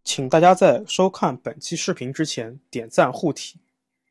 请大家在收看本期视频之前点赞护体。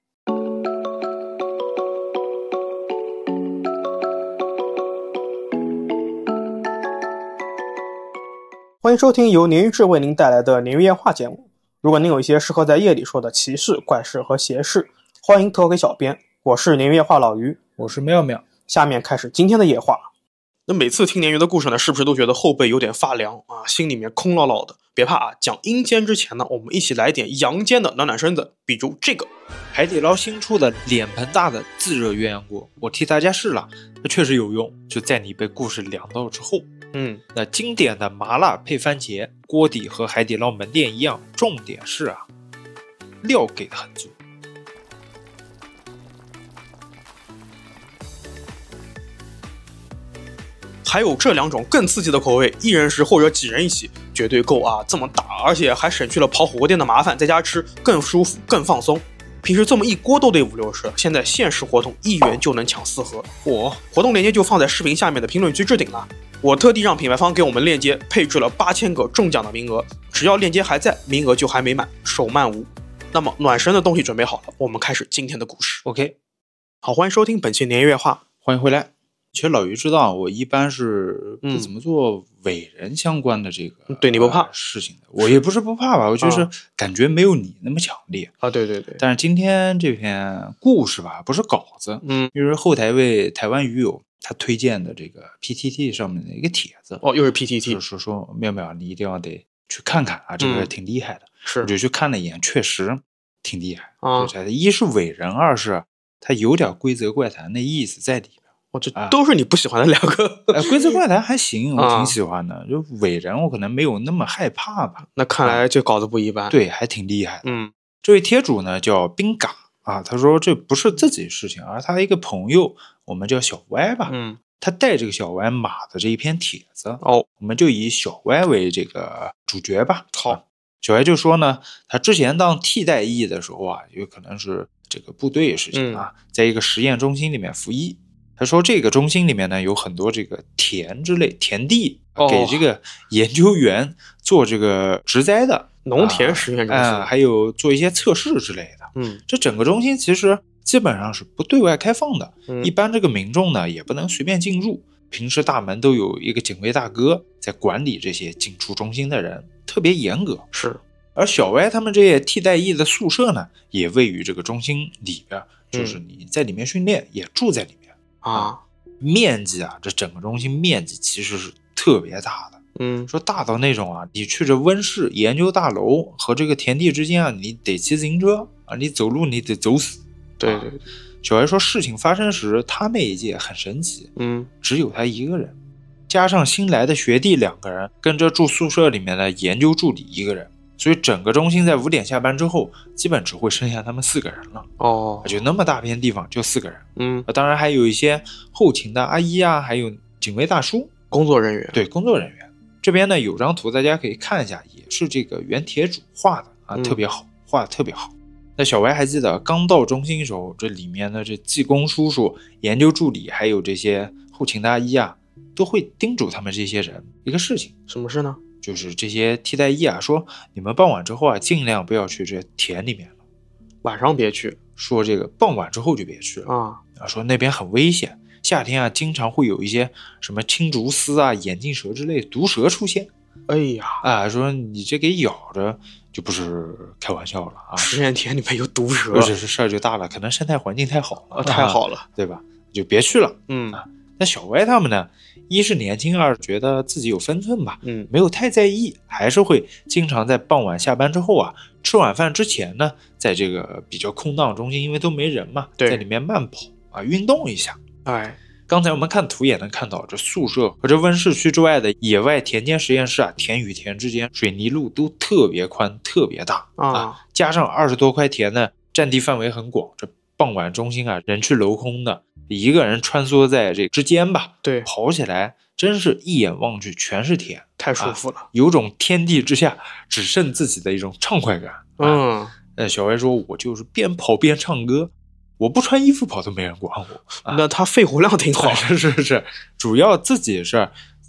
欢迎收听由鲶鱼志为您带来的鲶鱼夜话节目。如果您有一些适合在夜里说的奇事、怪事和邪事，欢迎投给小编。我是鲶鱼夜话老鱼， 我是妙妙。 下面开始今天的夜话。那每次听鲶鱼的故事呢，是不是都觉得后背有点发凉啊，心里面空落落的？别怕啊，讲阴间之前呢，我们一起来点阳间的暖暖身子，比如这个海底捞新出的脸盆大的自热鸳鸯锅，我替大家试了，它确实有用，就在你被故事凉到之后。那经典的麻辣配番茄锅底和海底捞门店一样，重点是料给的很足。 还有这两种更刺激的口味，一人食或者几人一起，绝对够啊！这么大，而且还省去了跑火锅店的麻烦，在家吃更舒服、更放松。平时这么一锅都得5-60，现在限时活动1元就能抢4盒。活动链接就放在视频下面的评论区置顶了。我特地让品牌方给我们链接配置了8000个中奖的名额，只要链接还在，名额就还没满，手慢无。那么暖身的东西准备好了，我们开始今天的故事。 OK， 好，欢迎收听本期年夜话， 欢迎回来。其实老于知道我一般是不怎么做伪人相关的这个对你不怕事情的，我也不是不怕吧，我就是感觉没有你那么强烈啊。对对对。 但是今天这篇故事吧，不是稿子，就是后台位台湾鱼友他推荐的这个 PTT 上面的一个帖子。 又是 PTT， 就是说妙妙你一定要得去看看啊，这个挺厉害的。 是， 我就去看了一眼，确实挺厉害啊。 一是伪人，二是他有点规则怪谈的意思在里面。 这都是你不喜欢的两个。 规则怪谈还行，我挺喜欢的。就伪人我可能没有那么害怕吧。 那看来这稿子不一般。 对，还挺厉害的。这位贴主呢叫冰嘎啊，他说这不是自己的事情，而他的一个朋友，我们叫小歪吧。他带这个小歪码的这一篇帖子。我们就以小歪为这个主角吧。 好， 小歪就说呢，他之前当替代役的时候有可能是这个部队的事情在一个实验中心里面服役。他说这个中心里面呢有很多这个田之类田地，给这个研究员做这个植栽的农田实验中心， 还有做一些测试之类的。这整个中心其实基本上是不对外开放的，一般这个民众呢也不能随便进入，平时大门都有一个警卫大哥在管理这些进出中心的人，特别严格。 是， 而小歪他们这些替代役的宿舍呢也位于这个中心里边，就是你在里面训练也住在里面面积这整个中心面积其实是特别大的。说大到那种你去这温室研究大楼和这个田地之间你得骑自行车你走路你得走死。 对对对。 小歪说事情发生时他那一届很神奇，只有他一个人，加上新来的学弟2个人，跟着住宿舍里面的研究助理1个人，所以整个中心在5点下班之后基本只会剩下他们4个人了。就那么大片地方就4个人。当然还有一些后勤的阿姨还有警卫大叔， 工作人员。 对，工作人员。这边呢有张图大家可以看一下，也是这个原帖主画的特别好，画的特别好。那小歪还记得刚到中心的时候，这里面的这技工叔叔、研究助理还有这些后勤的阿姨都会叮嘱他们这些人一个事情。 什么事呢？ 就是这些替代役说你们傍晚之后尽量不要去这田里面了， 晚上别去，说这个傍晚之后就别去了说那边很危险，夏天经常会有一些什么青竹丝眼镜蛇之类的毒蛇出现。 哎呀说你这给咬着就不是开玩笑了实验田里面有毒蛇， 这事儿就大了，可能生态环境太好了太好了对吧，就别去了。那小歪他们呢，一是年轻，二觉得自己有分寸吧，没有太在意，还是会经常在傍晚下班之后吃晚饭之前呢，在这个比较空荡中心，因为都没人嘛，在里面慢跑运动一下。刚才我们看图也能看到，这宿舍和这温室区之外的野外田间实验室田与田之间水泥路都特别宽特别大加上20多块田呢，占地范围很广，这傍晚中心人去楼空的，一个人穿梭在这之间吧， 对， 跑起来真是一眼望去全是田， 太舒服了有种天地之下只剩自己的一种畅快感。小歪说我就是边跑边唱歌，我不穿衣服跑都没人管我。 那他肺活量挺好。 是，主要自己是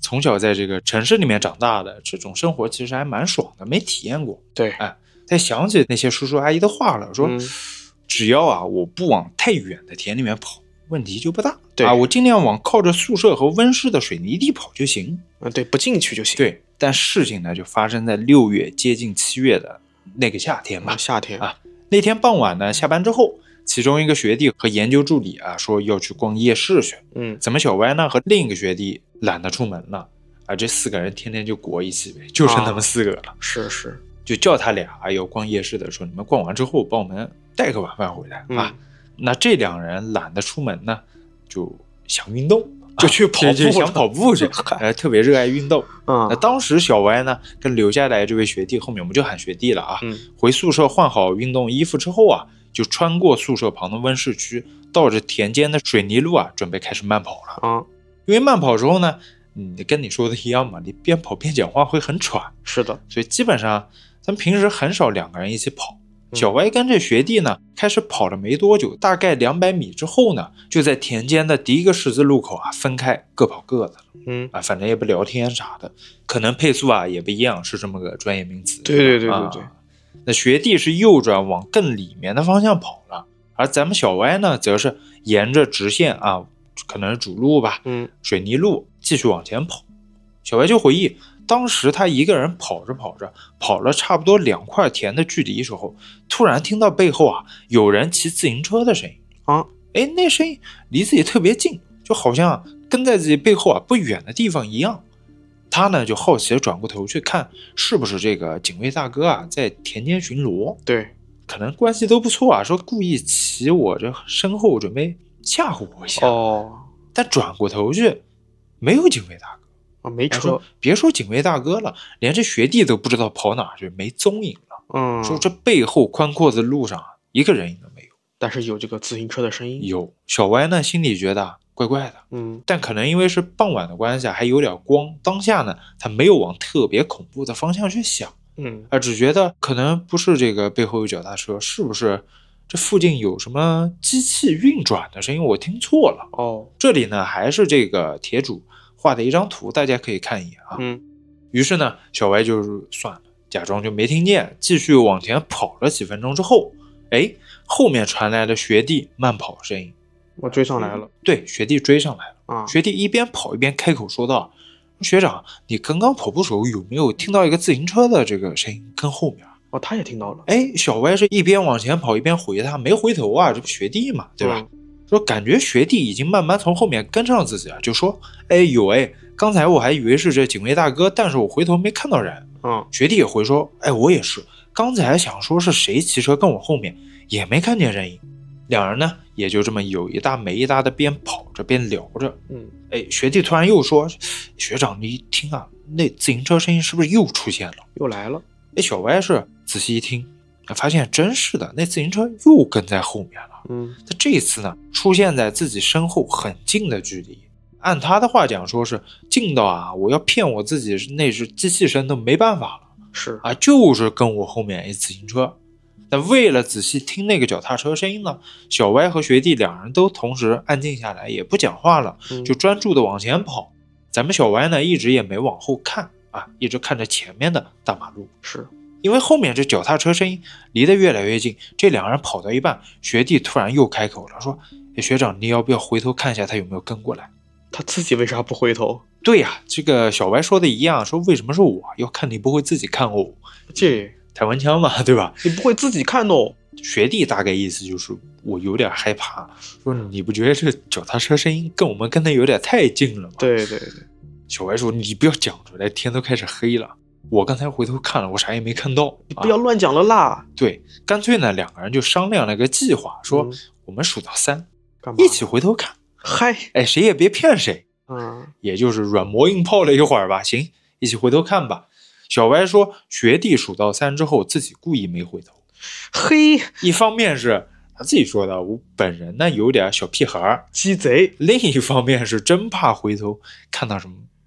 从小在这个城市里面长大的，这种生活其实还蛮爽的，没体验过。 对， 才想起那些叔叔阿姨的话了，说只要啊我不往太远的田里面跑，问题就不大。 对我尽量往靠着宿舍和温室的水泥地跑就行。 对，不进去就行。 对，但事情呢就发生在6月接近7月的那个夏天吧。 夏天那天傍晚呢，下班之后，其中一个学弟和研究助理说要去逛夜市去。咱们小歪呢和另一个学弟懒得出门了这4个人天天就裹一起呗，就剩他们4个了。 是， 就叫他俩要逛夜市的，说你们逛完之后帮我们带个晚饭回来那这2人懒得出门呢，就想运动， 就去跑步， 想跑步去，特别热爱运动。那当时小歪呢跟留下来这位学弟，后面我们就喊学弟了回宿舍换好运动衣服之后就穿过宿舍旁的温室区，到着田间的水泥路准备开始慢跑了因为慢跑之后呢，跟你说的一样嘛，你边跑边讲话会很喘。 是的， 所以基本上咱们平时很少2个人一起跑。小歪跟这学弟呢开始跑了没多久，大概200米之后呢，就在田间的第一个十字路口分开，各跑各的了。反正也不聊天啥的，可能配速也不一样，是这么个专业名词。 对。 那学弟是右转往更里面的方向跑了，而咱们小歪呢则是沿着直线可能是主路吧水泥路继续往前跑。小歪就回忆，当时他一个人跑着跑了差不多2块田的距离时候，突然听到背后有人骑自行车的声音那声音离自己特别近，就好像跟在自己背后不远的地方一样。他呢就好奇的转过头去看，是不是这个警卫大哥在田间巡逻。 对， 可能关系都不错说故意骑我这身后准备吓唬我一下但转过头去没有警卫大哥没车。 别说警卫大哥了，连这学弟都不知道跑哪去，没踪影了说这背后宽阔的路上一个人影都没有， 但是有这个自行车的声音。 有。小歪呢心里觉得怪怪的但可能因为是傍晚的关系还有点光，当下呢他没有往特别恐怖的方向去想只觉得可能不是这个背后有脚踏车，是不是这附近有什么机器运转的声音，我听错了这里呢还是这个铁主画的一张图，大家可以看一眼于是呢小歪就算了，假装就没听见，继续往前跑了几分钟之后后面传来了学弟慢跑声音。 我追上来了。 对，学弟追上来了学弟一边跑一边开口说道，学长，你刚刚跑步时候有没有听到一个自行车的这个声音跟后面他也听到了。 小歪是一边往前跑一边回他，没回头这不学弟嘛，对吧说感觉学弟已经慢慢从后面跟上自己就说有刚才我还以为是这警卫大哥，但是我回头没看到人学弟也回说我也是，刚才想说是谁骑车跟我后面，也没看见人影。2人呢也就这么有一搭没一搭的边跑着边聊着学弟突然又说，学长你听那自行车声音是不是又出现了， 又来了小歪是仔细一听，发现真是的，那自行车又跟在后面了他这一次呢出现在自己身后很近的距离，按他的话讲说是近到我要骗我自己那是机器声都没办法了， 是就是跟我后面一自行车。但为了仔细听那个脚踏车声音呢，小歪和学弟2人都同时安静下来，也不讲话了就专注的往前跑。咱们小歪呢一直也没往后看一直看着前面的大马路， 是因为后面这脚踏车声音离得越来越近，这2人跑到一半，学弟突然又开口了，说学长你要不要回头看一下他有没有跟过来。 他自己为啥不回头？ 对这个小歪说的一样，说为什么是我，要看你不会自己看这台湾腔嘛，对吧？ 你不会自己看学弟大概意思就是我有点害怕，说你不觉得这脚踏车声音跟我们跟的有点太近了吗？ 对。 小歪说你不要讲出来，天都开始黑了，我刚才回头看了，我啥也没看到。 你不要乱讲了啦。 对，干脆呢2个人就商量了个计划，说我们数到3 干嘛一起回头看。 嗨谁也别骗谁也就是软磨硬泡了一会儿吧，行，一起回头看吧。小歪说学弟数到3之后自己故意没回头。一方面是他自己说的，我本人呢有点小屁孩鸡贼， 另一方面是真怕回头看到什么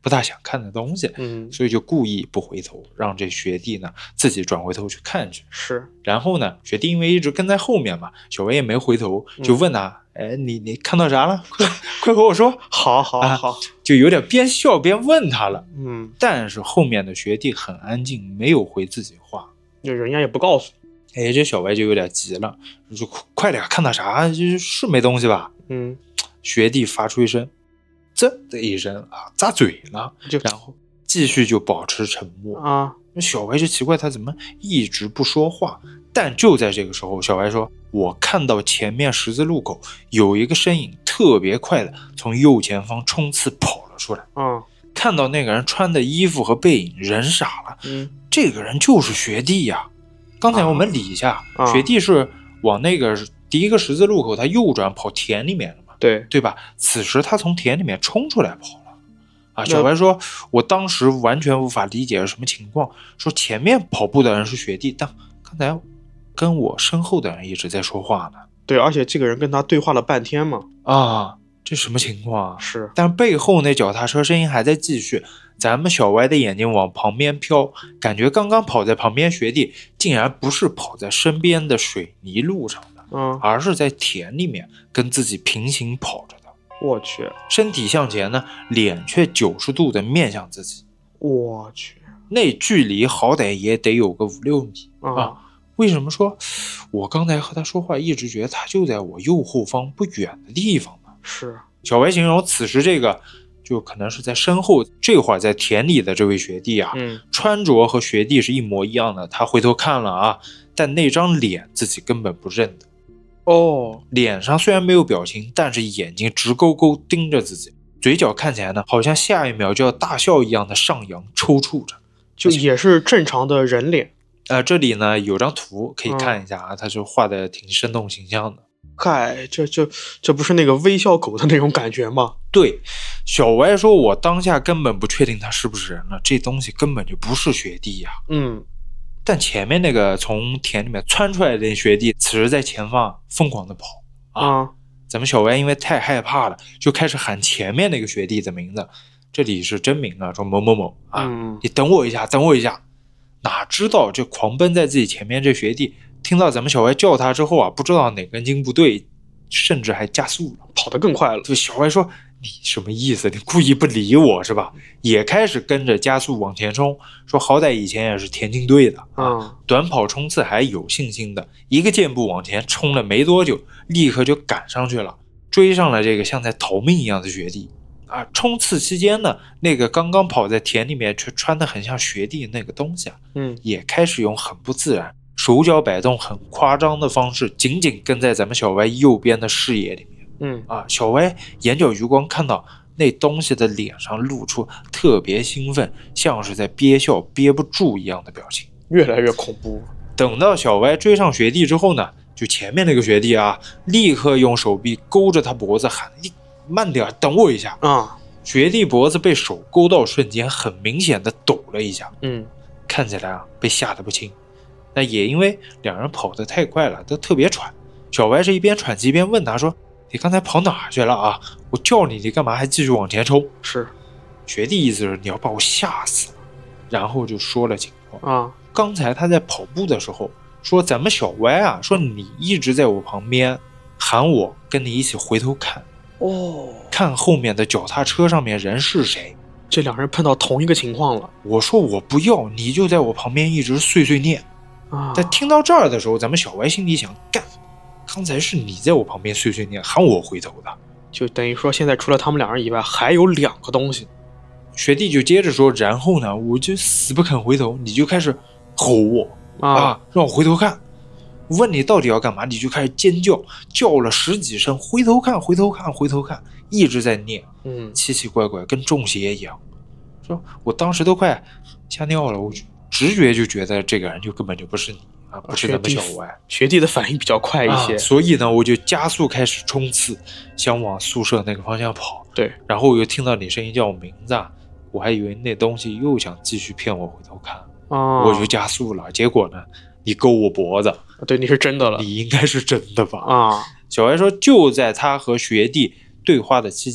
不大想看的东西，所以就故意不回头，让这学弟呢自己转回头去看去。 是， 然后呢，学弟因为一直跟在后面嘛，小薇也没回头，就问他，你看到啥了？快和我说。 好， 就有点边笑边问他了。但是后面的学弟很安静，没有回自己话， 就人家也不告诉。 这小歪就有点急了，就快点，看到啥？就是没东西吧？学弟发出一声“这”的一声啊，咂嘴了，然后继续就保持沉默啊。 小歪就奇怪他怎么一直不说话。但就在这个时候，小歪说：“我看到前面十字路口有一个身影特别快的从右前方冲刺跑了出来。看到那个人穿的衣服和背影，人傻了。这个人就是学弟呀。刚才我们理一下，学弟是往那个第一个十字路口，他右转跑田里面了嘛？对吧？此时他从田里面冲出来跑了。小白说，我当时完全无法理解是什么情况，说前面跑步的人是学弟，但刚才跟我身后的人一直在说话呢。 对，而且这个人跟他对话了半天嘛。 这什么情况啊？ 是， 但背后那脚踏车声音还在继续。咱们小歪的眼睛往旁边飘，感觉刚刚跑在旁边学弟竟然不是跑在身边的水泥路上的，而是在田里面跟自己平行跑着的。 我去， 身体向前呢，脸却90度的面向自己。 我去， 那距离好歹也得有个5-6米为什么说我刚才和他说话一直觉得他就在我右后方不远的地方呢？ 是， 小白形容此时这个就可能是在身后这会儿在田里的这位学弟啊，穿着和学弟是一模一样的。他回头看了啊，但那张脸自己根本不认得。脸上虽然没有表情，但是眼睛直勾勾盯着自己，嘴角看起来呢，好像下一秒就要大笑一样的上扬抽搐着， 就也是正常的人脸。 这里呢有张图可以看一下啊，他就画的挺生动形象的。 嗨，这不是那个微笑狗的那种感觉吗？ 对，小歪说，我当下根本不确定他是不是人了，这东西根本就不是学弟呀。但前面那个从田里面窜出来的学弟，此时在前方疯狂的跑咱们小歪因为太害怕了，就开始喊前面那个学弟的名字，这里是真名啊，说某某某你等我一下，等我一下。哪知道这狂奔在自己前面这学弟听到咱们小歪叫他之后啊，不知道哪根筋不对，甚至还加速了， 跑得更快了。 就小歪说，你什么意思？你故意不理我是吧？也开始跟着加速往前冲，说好歹以前也是田径队的短跑冲刺还有信心的，一个箭步往前冲了没多久，立刻就赶上去了，追上了这个像在逃命一样的学弟冲刺期间呢，那个刚刚跑在田里面却穿得很像学弟那个东西也开始用很不自然手脚摆动很夸张的方式，紧紧跟在咱们小歪右边的视野里面小歪眼角余光看到那东西的脸上露出特别兴奋，像是在憋笑憋不住一样的表情， 越来越恐怖。 等到小歪追上学弟之后呢，就前面那个学弟立刻用手臂勾着他脖子喊，你慢点，等我一下学弟脖子被手勾到瞬间很明显的抖了一下看起来被吓得不轻。那也因为两人跑得太快了，都特别喘。小歪是一边喘气一边问他说，你刚才跑哪去了我叫你，你干嘛还继续往前冲？ 是， 学弟意思是你要把我吓死了，然后就说了情况刚才他在跑步的时候说，咱们小歪说你一直在我旁边喊我跟你一起回头看看后面的脚踏车上面人是谁。 这两人碰到同一个情况了。 我说我不要，你就在我旁边一直碎碎念在听到这儿的时候，咱们小歪心里想，干，刚才是你在我旁边碎碎念喊我回头的， 就等于说现在除了他们两人以外还有2个东西。 学弟就接着说，然后呢我就死不肯回头，你就开始吼我让我回头看，问你到底要干嘛，你就开始尖叫，叫了10几声，回头看回头看回头看，一直在念奇奇怪怪，跟中邪一样。说我当时都快吓尿了，我直觉就觉得这个人就根本就不是你不是咱们小歪。 学弟的反应比较快一些所以呢我就加速开始冲刺，想往宿舍那个方向跑。 对， 然后我又听到你声音叫我名字我还以为那东西又想继续骗我回头看我就加速了，结果呢你勾我脖子。 对，你是真的了， 你应该是真的吧小歪说，就在他和学弟对话的期间，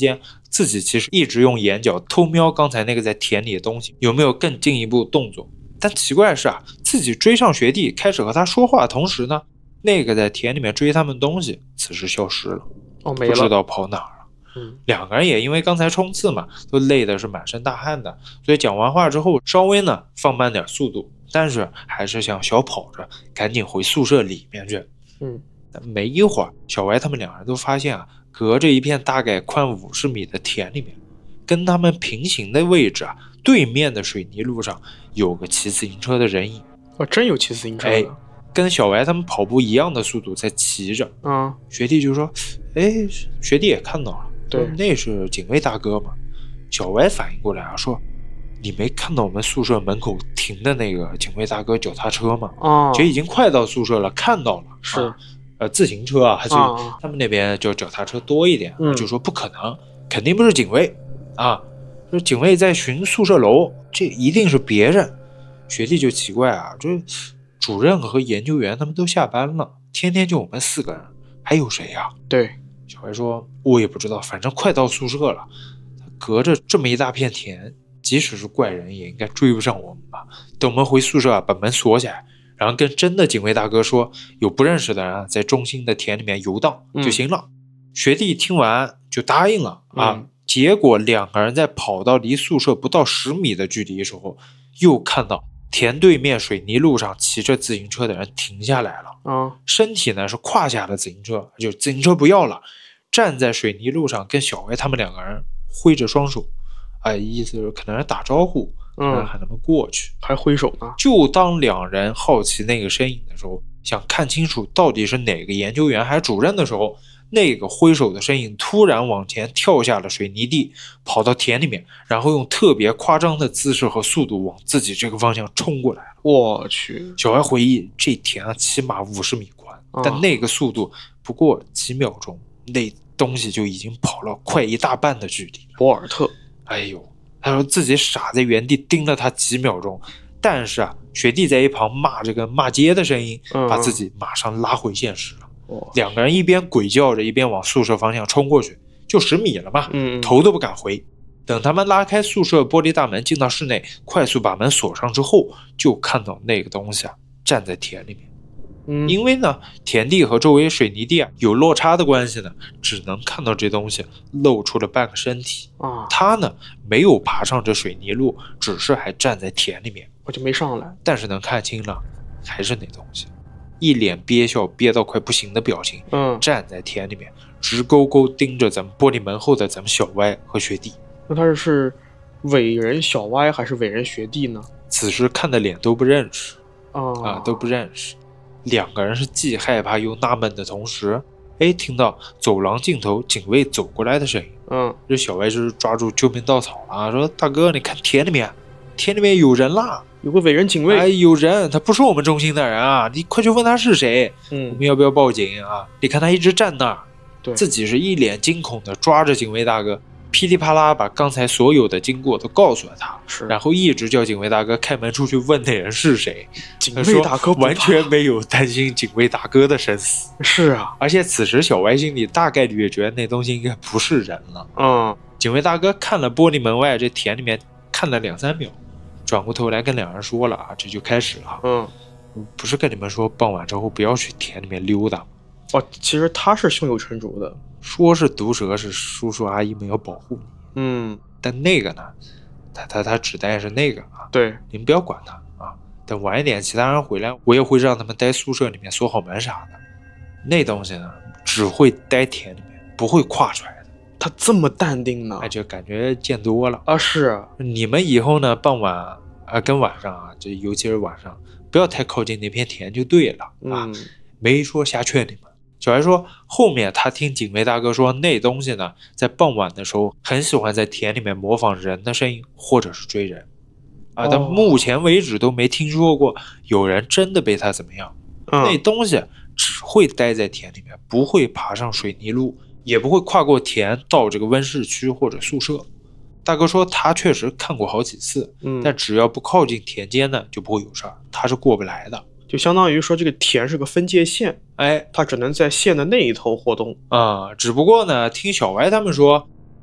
自己其实一直用眼角偷瞄刚才那个在田里的东西有没有更进一步动作。但奇怪的是啊，自己追上学弟开始和他说话的同时呢，那个在田里面追他们的东西此时消失了， 没了， 不知道跑哪儿了。两个人也因为刚才冲刺嘛，都累的是满身大汗的，所以讲完话之后稍微呢放慢点速度，但是还是想小跑着赶紧回宿舍里面去。没一会儿，小歪他们两人都发现啊，隔着一片大概宽50米的田里面，跟他们平行的位置啊，对面的水泥路上有个骑自行车的人影。 真有骑自行车的。 跟小歪他们跑步一样的速度在骑着。学弟就说，学弟也看到了， 对， 那是警卫大哥嘛。小歪反应过来啊，说你没看到我们宿舍门口停的那个警卫大哥脚踏车吗？就已经快到宿舍了，看到了。 是自行车啊，还是他们那边就脚踏车多一点。就说不可能，肯定不是警卫啊，说警卫在巡宿舍楼，这一定是别人。学弟就奇怪啊，这主任和研究员他们都下班了，天天就我们4个人，还有谁呀？ 对， 小白说我也不知道，反正快到宿舍了，隔着这么一大片田，即使是怪人也应该追不上我们吧。等我们回宿舍啊，把门锁起来，然后跟真的警卫大哥说有不认识的人在中心的田里面游荡就行了。学弟听完就答应了结果2个人在跑到离宿舍不到10米的距离的时候，又看到田对面水泥路上骑着自行车的人停下来了。身体呢是胯下的自行车，就自行车不要了，站在水泥路上跟小歪他们2个人挥着双手，意思是可能是打招呼，喊他们过去， 还挥手呢。 就当2人好奇那个身影的时候，想看清楚到底是哪个研究员还是主任的时候，那个挥手的身影突然往前跳下了水泥地，跑到田里面，然后用特别夸张的姿势和速度往自己这个方向冲过来了。 我去！ 小孩回忆，这田啊起码50米宽，但那个速度不过几秒钟，那东西就已经跑了快一大半的距离了。 博尔特， 他说自己傻在原地盯了他几秒钟，但是啊，学弟在一旁骂这个骂街的声音，把自己马上拉回现实了。2个人一边鬼叫着，一边往宿舍方向冲过去，就10米了嘛，头都不敢回。等他们拉开宿舍玻璃大门进到室内，快速把门锁上之后，就看到那个东西站在田里面。因为呢，田地和周围水泥地有落差的关系呢，只能看到这东西露出了半个身体。他呢没有爬上这水泥路，只是还站在田里面， 我就没上来。 但是能看清了，还是那东西。一脸憋笑憋到快不行的表情，站在田里面直勾勾盯着咱们玻璃门后的咱们小歪和学弟。 那他是伟人小歪还是伟人学弟呢？ 此时看的脸都不认识都不认识。2个人是既害怕又纳闷的同时，听到走廊尽头警卫走过来的声音。这小歪就是抓住救命稻草了，说大哥你看田里面有人啦， 有个伟人警卫。 有人，他不是我们中心的人啊，你快去问他是谁。我们要不要报警啊？你看他一直站那儿。 对， 自己是一脸惊恐的抓着警卫大哥，噼里啪啦把刚才所有的经过都告诉了他，然后一直叫警卫大哥开门出去问那人是谁。 警卫大哥完全没有担心警卫大哥的生死。 是啊， 而且此时小歪心里大概率也觉得那东西应该不是人了。警卫大哥看了玻璃门外这田里面看了2-3秒，转过头来跟2人说了这就开始了。不是跟你们说傍晚之后不要去田里面溜达吗？ 其实他是胸有成竹的， 说是毒蛇是叔叔阿姨们要保护你。但那个呢，他指代是那个对， 你们不要管他等晚一点其他人回来，我也会让他们待宿舍里面锁好门啥的。那东西呢，只会待田里面，不会跨出来的。 他这么淡定呢？ 就感觉见多了是你们以后呢，傍晚跟晚上就尤其是晚上，不要太靠近那片田就对了没说瞎劝你们。小孩说后面他听警卫大哥说，那东西呢在傍晚的时候很喜欢在田里面模仿人的声音或者是追人但目前为止都没听说过有人真的被他怎么样。那东西只会待在田里面，不会爬上水泥路，也不会跨过田到这个温室区或者宿舍。大哥说他确实看过好几次但只要不靠近田间呢就不会有事儿，他是过不来的。 就相当于说这个田是个分界线，它只能在线的那一头活动只不过呢听小歪他们说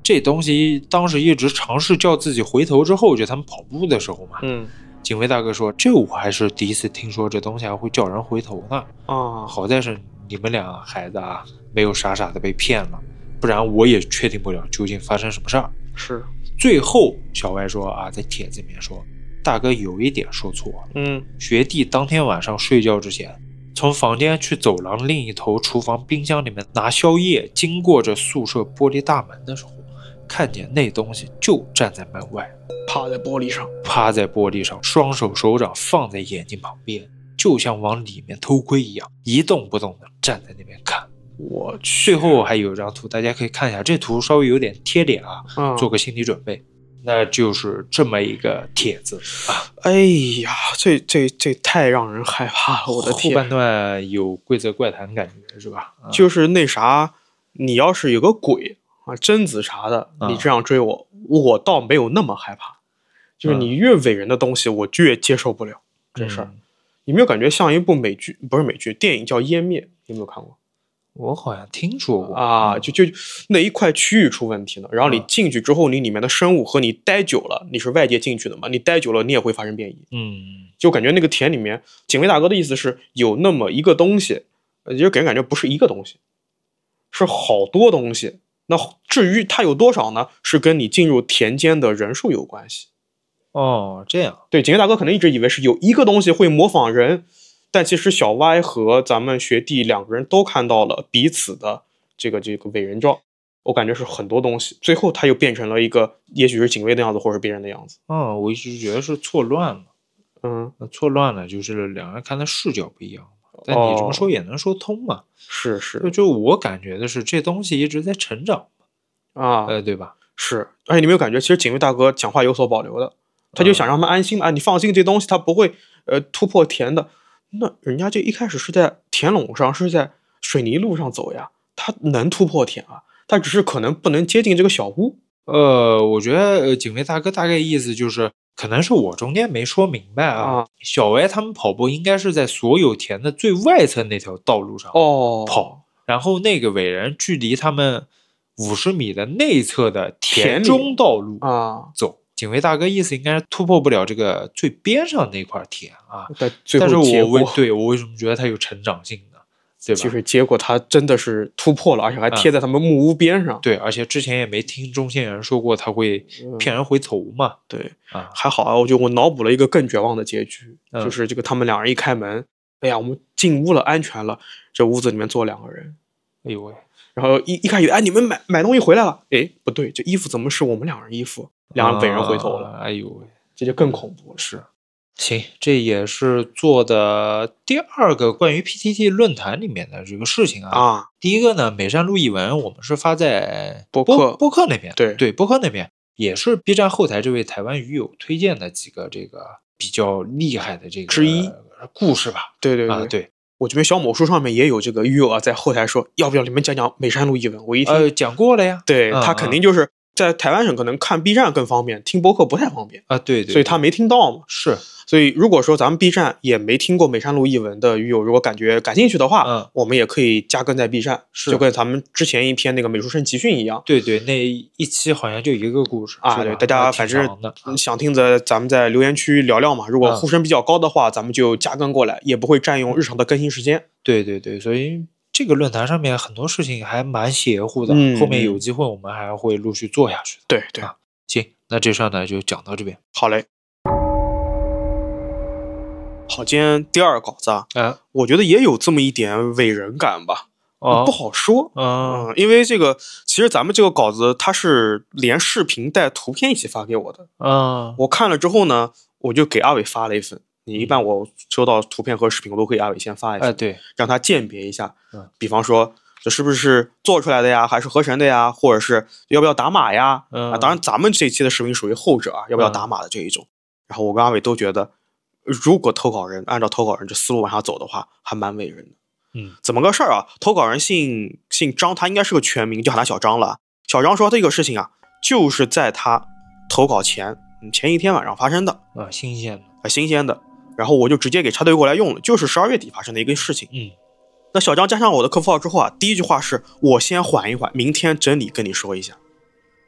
这东西当时一直尝试叫自己回头之后，就他们跑步的时候嘛，警卫大哥说，这我还是第一次听说这东西还会叫人回头呢。好在是你们俩孩子啊，没有傻傻的被骗了，不然我也确定不了究竟发生什么事儿。 是， 最后小歪说啊，在帖子里面说，大哥有一点说错了。学弟当天晚上睡觉之前，从房间去走廊另一头厨房冰箱里面拿宵夜，经过这宿舍玻璃大门的时候，看见那东西就站在门外， 趴在玻璃上， 双手手掌放在眼睛旁边，就像往里面偷窥一样，一动不动的站在那边看。 我去， 最后还有一张图，大家可以看一下，这图稍微有点贴脸啊，做个心理准备。那就是这么一个帖子啊！ 哎呀，这太让人害怕了，我的天！ 后半段有规则怪谈感觉是吧？ 就是那啥，你要是有个鬼啊，贞子啥的，你这样追我，我倒没有那么害怕。就是你越伪人的东西，我就越接受不了这事儿。有没有感觉像一部不是美剧，电影叫《湮灭》，有没有看过？ 我好像听说过啊，就那一块区域出问题了，然后你进去之后，你里面的生物和你待久了，你是外界进去的嘛？你待久了，你也会发生变异。就感觉那个田里面，警卫大哥的意思是有那么一个东西，就给人感觉不是一个东西，是好多东西。那至于它有多少呢？是跟你进入田间的人数有关系。 这样。 对，警卫大哥可能一直以为是有一个东西会模仿人。但其实小歪和咱们学弟两个人都看到了彼此的这个伪人照，我感觉是很多东西，最后他又变成了一个也许是警卫的样子，或者是别人的样子。 我一直觉得是错乱了。错乱了，就是两个人看的视角不一样嘛。但你这么说也能说通嘛？ 是， 就我感觉的是，这东西一直在成长对吧？ 是，而且你没有感觉，其实警卫大哥讲话有所保留的，他就想让他们安心嘛，你放心，这东西它不会突破田的。那人家这一开始是在田垄上，是在水泥路上走呀，他能突破田啊，他只是可能不能接近这个小屋。 我觉得警卫大哥大概意思就是，可能是我中间没说明白啊。小歪他们跑步应该是在所有田的最外侧那条道路上跑，然后那个伟人距离他们50米的内侧的田中道路走。警卫大哥意思应该是突破不了这个最边上那块田啊，但是我为什么觉得它有成长性呢？对吧？ 就是结果他真的是突破了，而且还贴在他们木屋边上。 对，而且之前也没听中线人说过他会骗人回头嘛。 对还好啊，我脑补了一个更绝望的结局，就是这个他们两人一开门，哎呀，我们进屋了，安全了，这屋子里面坐2个人， 哎呦喂！ 然后一开始，哎，你们买东西回来了，哎，不对，这衣服怎么是我们2人衣服？两人被人回头了， 哎呦喂， 这就更恐怖了。 是，行，这也是做的第2个关于 PTT 论坛里面的这个事情啊。第一个呢，美山路译文我们是发在播客那边，对，播客那边也是 B 站后台这位台湾鱼友推荐的几个这个比较厉害的这个之一故事吧。 对， 对。 我这边小某书上面也有这个鱼友啊，在后台说要不要你们讲讲美山路译文，我一听讲过了呀。 对，他肯定就是在台湾省可能看 B 站更方便，听播客不太方便啊。对， 所以他没听到嘛。 是， 所以如果说咱们 B 站也没听过美山路译文的鱼友，如果感兴趣的话，我们也可以加更在 B 站，就跟咱们之前一篇那个美术生集训一样。 对，那一期好像就一个故事啊。对，大家反正想听咱们在留言区聊聊嘛。如果呼声比较高的话，咱们就加更过来，也不会占用日常的更新时间。 对，所以这个论坛上面很多事情还蛮邪乎的，后面有机会我们还会陆续做下去。 对行，那这事儿呢就讲到这边。 好嘞。好，今天第2个稿子我觉得也有这么一点伪人感吧，不好说。因为这个其实咱们这个稿子它是连视频带图片一起发给我的。我看了之后呢，我就给阿伟发了一份。你一般我收到图片和视频，我都可以阿伟先发一份， 对， 让他鉴别一下。比方说这是不是做出来的呀，还是合成的呀，或者是要不要打码呀？当然咱们这期的视频属于后者要不要打码的这一种。然后我跟阿伟都觉得，如果投稿人按照投稿人这思路往下走的话，还蛮伪人的。怎么个事儿啊？投稿人姓张，他应该是个全名，就喊他小张了。小张说这个事情啊，就是在他投稿前一天晚上发生的。 新鲜的。然后我就直接给插队过来用了，就是12月底发生的一个事情。那小张加上我的客服号之后啊，第一句话是我先缓一缓，明天整理跟你说一下。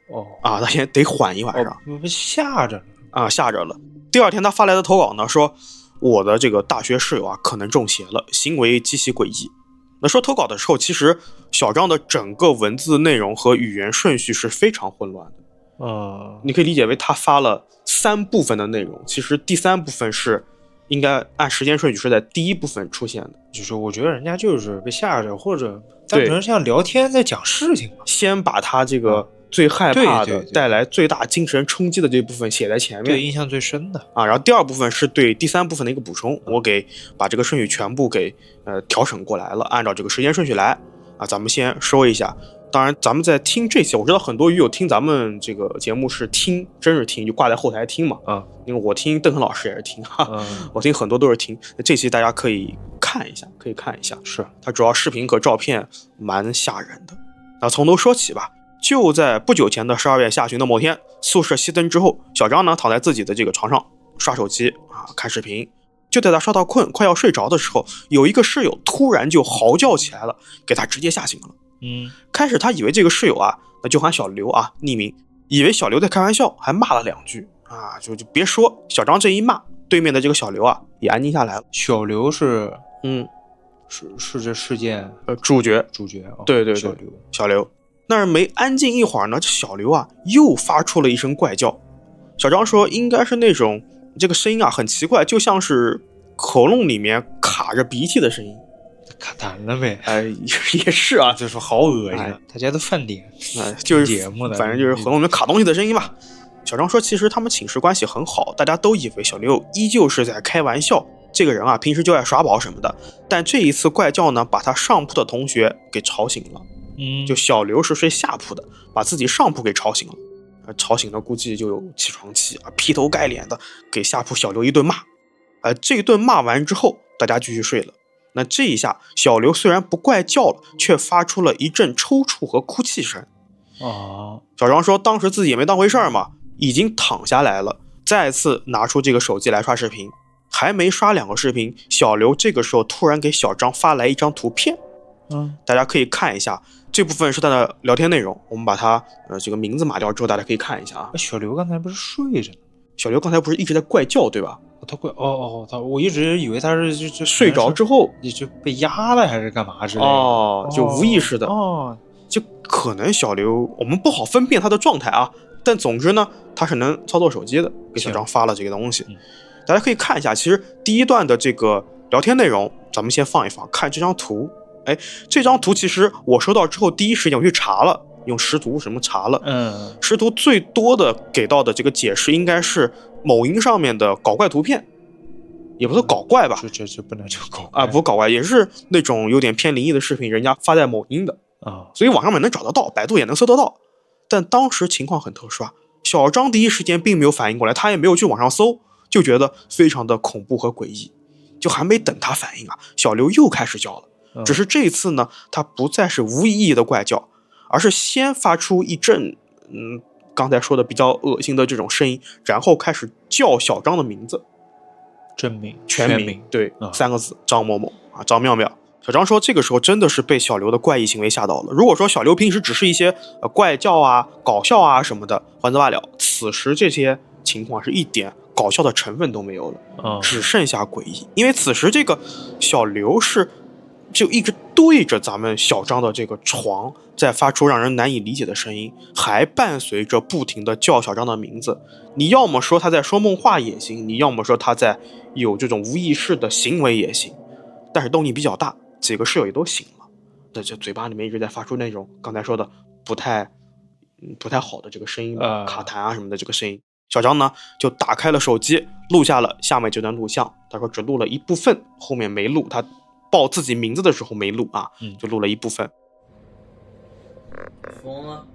他先得缓一晚上。 吓着了啊，吓着了。第二天他发来的投稿呢，说我的这个大学室友啊可能中邪了，行为极其诡异。那说投稿的时候，其实小张的整个文字内容和语言顺序是非常混乱的。你可以理解为他发了3部分的内容，其实第3部分是应该按时间顺序是在第1部分出现的。 就是我觉得人家就是被吓着，或者单纯像聊天在讲事情嘛， 先把他这个最害怕的、带来最大精神冲击的这部分写在前面， 对，印象最深的然后第2部分是对第3部分的一个补充，我把这个顺序全部给调整过来了，按照这个时间顺序来咱们先说一下。当然咱们在听这些，我知道很多鱼友听咱们这个节目是真是听，就挂在后台听嘛。因为我听邓肯老师也是听我听很多都是听。这期大家可以看一下，是它主要视频和照片蛮吓人的。那从头说起吧。就在不久前的12月下旬的某天，宿舍熄灯之后，小张呢躺在自己的这个床上刷手机看视频。就在他刷到困快要睡着的时候，有一个室友突然就嚎叫起来了，给他直接吓醒了。开始他以为这个室友那就喊小刘匿名，以为小刘在开玩笑，还骂了2句就别说小张这一骂，对面的这个小刘也安静下来了。 小刘是这事件主角对，小刘。那没安静一会儿呢，这小刘又发出了一声怪叫。小张说应该是那种这个声音很奇怪，就像是喉咙里面卡着鼻涕的声音。 卡痰了呗？ 也是就是好恶心大家都饭点就是节目的， 反正就是喉咙里面卡东西的声音吧。小张说其实他们寝室关系很好，大家都以为小刘依旧是在开玩笑，这个人平时就爱耍宝什么的。但这一次怪叫呢，把他上铺的同学给吵醒了。就小刘是睡下铺的，把自己上铺给吵醒了。吵醒了估计就有起床气劈头盖脸的给下铺小刘一顿骂。这一顿骂完之后，大家继续睡了。那这一下小刘虽然不怪叫了，却发出了一阵抽搐和哭泣声。小张说当时自己也没当回事嘛，已经躺下来了，再次拿出这个手机来刷视频。还没刷2个视频，小刘这个时候突然给小张发来一张图片。大家可以看一下，这部分是他的聊天内容，我们把他这个名字码掉之后，大家可以看一下小刘刚才不是睡着呢？ 小刘刚才不是一直在怪叫对吧？ 他怪我一直以为他是就睡着之后就被压了还是干嘛之类的就无意识的就可能小刘我们不好分辨他的状态但总之呢，他是能操作手机的，给小张发了这个东西。大家可以看一下，其实第一段的这个聊天内容咱们先放一放，看这张图。这张图其实我收到之后第一时间我去查了，用识图什么查了。识图最多的给到的这个解释应该是某音上面的搞怪图片，也不是搞怪吧？ 这不能叫搞怪不搞怪，也是那种有点偏灵异的视频，人家发在某音的所以网上面能找得到，百度也能搜得到。但当时情况很特殊小张第一时间并没有反应过来，他也没有去网上搜，就觉得非常的恐怖和诡异。就还没等他反应小刘又开始叫了。只是这一次呢，他不再是无意义的怪叫，而是先发出一阵刚才说的比较恶心的这种声音，然后开始叫小张的名字， 真名全名对3个字，张某某张妙妙。小张说这个时候真的是被小刘的怪异行为吓到了。如果说小刘平时只是一些怪叫搞笑什么的，还则罢了，此时这些情况是一点搞笑的成分都没有了只剩下诡异。因为此时这个小刘就一直对着咱们小张的这个床在发出让人难以理解的声音，还伴随着不停的叫小张的名字。你要么说他在说梦话也行，你要么说他在有这种无意识的行为也行，但是动静比较大，几个室友也都醒了，这嘴巴里面一直在发出那种刚才说的不太好的这个声音卡痰什么的这个声音。小张呢就打开了手机，录下了下面这段录像。他说只录了一部分，后面没录，他报自己名字的时候没录就录了一部分。 疯了。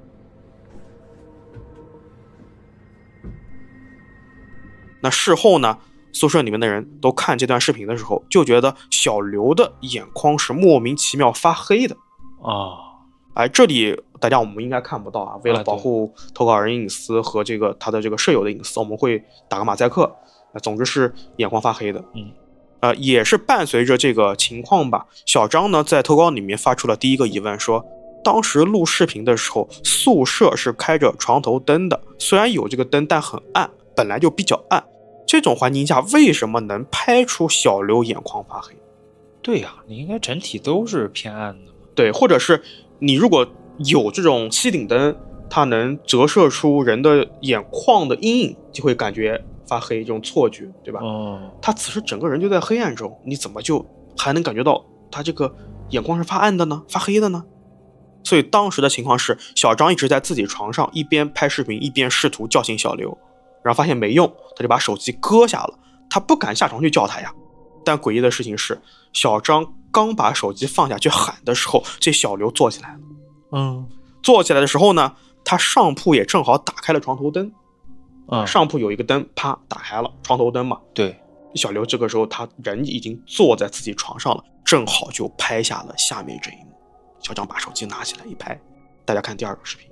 那事后呢，宿舍里面的人都看这段视频的时候，就觉得小刘的眼眶是莫名其妙发黑的这里大家我们应该看不到为了保护投稿人隐私和他的这个舍友的隐私，我们会打个马赛克。总之是眼眶发黑的。也是伴随着这个情况吧，小张呢在投稿里面发出了第一个疑问，说当时录视频的时候，宿舍是开着床头灯的，虽然有这个灯，但很暗，本来就比较暗。这种环境下，为什么能拍出小刘眼眶发黑？ 对呀，你应该整体都是偏暗的。 对，或者是你如果有这种吸顶灯，它能折射出人的眼眶的阴影，就会感觉发黑，这种错觉，对吧？他此时整个人就在黑暗中，你怎么就还能感觉到他这个眼眶是发暗的呢？发黑的呢？所以当时的情况是，小张一直在自己床上，一边拍视频，一边试图叫醒小刘，然后发现没用，他就把手机搁下了。他不敢下床去叫他呀。但诡异的事情是，小张刚把手机放下去喊的时候，这小刘坐起来了。坐起来的时候呢，他上铺也正好打开了床头灯。上铺有一个灯，啪打开了，床头灯嘛。 对， 小刘这个时候他人已经坐在自己床上了，正好就拍下了下面这一幕。小张把手机拿起来一拍，大家看第二个视频。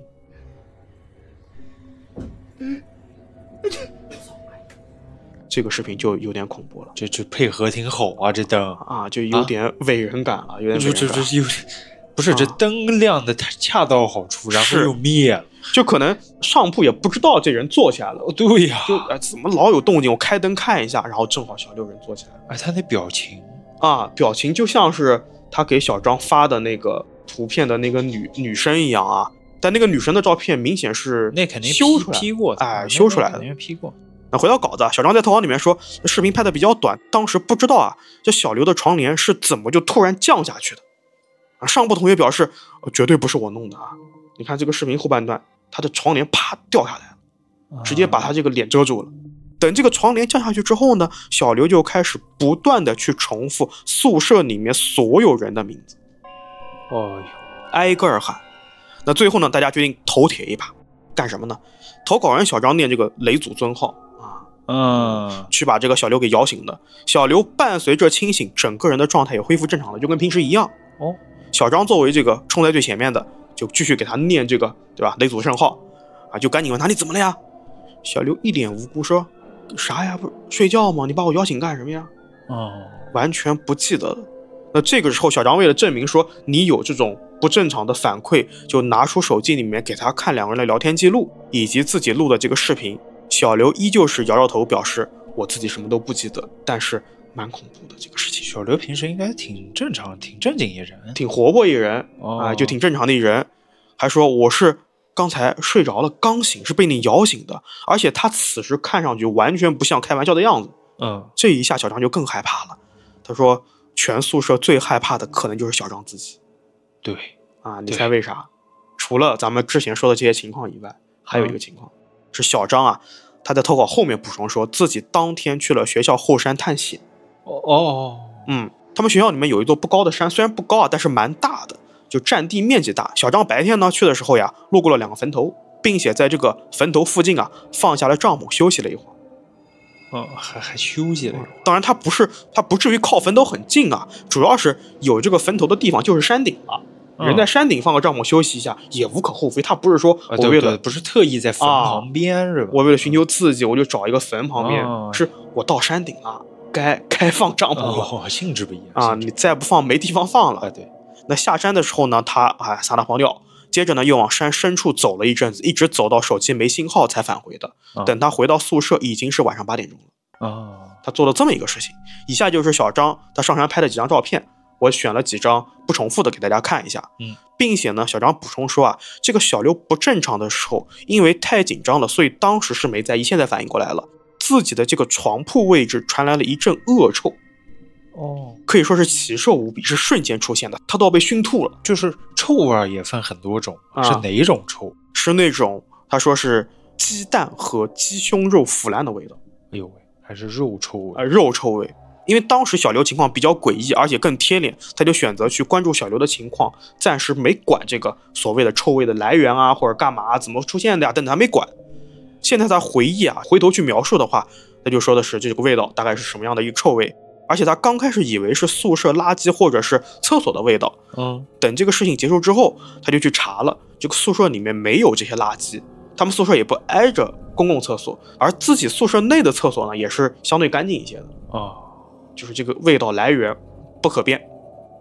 这个视频就有点恐怖了， 这配合挺好啊，这灯啊，就有点伪人感了，有点伪人感。 这有点不是，这灯亮的恰到好处，然后又灭了， 就可能上铺也不知道这人坐起来了。 对呀， 就怎么老有动静？我开灯看一下，然后正好小刘人坐起来。 他那表情啊，表情就像是他给小张发的那个图片的那个女生一样啊。但那个女生的照片明显是那肯定修出来 P 过的，修出来的， 肯定 P 过。 那回到稿子，小张在投稿里面说，视频拍的比较短，当时不知道啊，这小刘的床帘是怎么就突然降下去的。上部同学表示，绝对不是我弄的啊！你看这个视频后半段，他的床帘啪掉下来了，直接把他这个脸遮住了。等这个床帘降下去之后呢，小刘就开始不断的去重复宿舍里面所有人的名字，挨个喊。那最后呢，大家决定头铁一把，干什么呢？投稿人小张念这个雷祖尊号啊，去把这个小刘给摇醒的。小刘伴随着清醒，整个人的状态也恢复正常了，就跟平时一样。小张作为这个冲在最前面的，就继续给他念这个，对吧？雷祖圣号啊，就赶紧问他你怎么了呀？小刘一脸无辜说：“啥呀？不睡觉吗？你把我摇醒干什么呀？”完全不记得了。那这个时候，小张为了证明说你有这种不正常的反馈，就拿出手机里面给他看两个人的聊天记录以及自己录的这个视频。小刘依旧是摇摇头，表示我自己什么都不记得，但是蛮恐怖的这个事情。 小刘平时应该挺正常、挺正经一人， 挺活泼一人就挺正常的一人。还说我是刚才睡着了，刚醒，是被你摇醒的。而且他此时看上去完全不像开玩笑的样子。这一下小张就更害怕了。他说全宿舍最害怕的可能就是小张自己。 对啊，你猜为啥？除了咱们之前说的这些情况以外，还有一个情况是小张啊，他在投稿后面补充说自己当天去了学校后山探险。他们学校里面有一座不高的山，虽然不高啊，但是蛮大的，就占地面积大。小张白天呢去的时候呀，路过了2个坟头，并且在这个坟头附近啊放下了帐篷休息了一会儿。 还休息了。 当然他不至于靠坟头很近啊，主要是有这个坟头的地方就是山顶了。人在山顶放个帐篷休息一下也无可厚非，他不是说我为了不是特意在坟旁边是吧？ 我为了寻求刺激，我就找一个坟旁边，是我到山顶了，该放帐篷了。 性质不一样啊！你再不放没地方放了。 对。 那下山的时候呢，他撒大泡尿，接着呢又往山深处走了一阵子，一直走到手机没信号才返回的。等他回到宿舍，已经是晚上8点钟了。他做了这么一个事情。以下就是小张他上山拍的几张照片。我选了几张不重复的给大家看一下，并且呢，小张补充说这个小刘不正常的时候，因为太紧张了，所以当时是没在意，现在反应过来了，自己的这个床铺位置传来了一阵恶臭，可以说是奇臭无比，是瞬间出现的，他都要被熏吐了。 就是臭味也分很多种，是哪种臭？ 是那种他说是鸡蛋和鸡胸肉腐烂的味道。 哎呦喂，还是肉臭味肉臭味。因为当时小刘情况比较诡异，而且更贴脸，他就选择去关注小刘的情况，暂时没管这个所谓的臭味的来源啊，或者干嘛怎么出现的呀，等等，他没管。现在他回忆回头去描述的话，他就说的是这个味道大概是什么样的一个臭味，而且他刚开始以为是宿舍垃圾或者是厕所的味道。等这个事情结束之后，他就去查了，这个宿舍里面没有这些垃圾，他们宿舍也不挨着公共厕所，而自己宿舍内的厕所呢也是相对干净一些的。就是这个味道来源不可辨。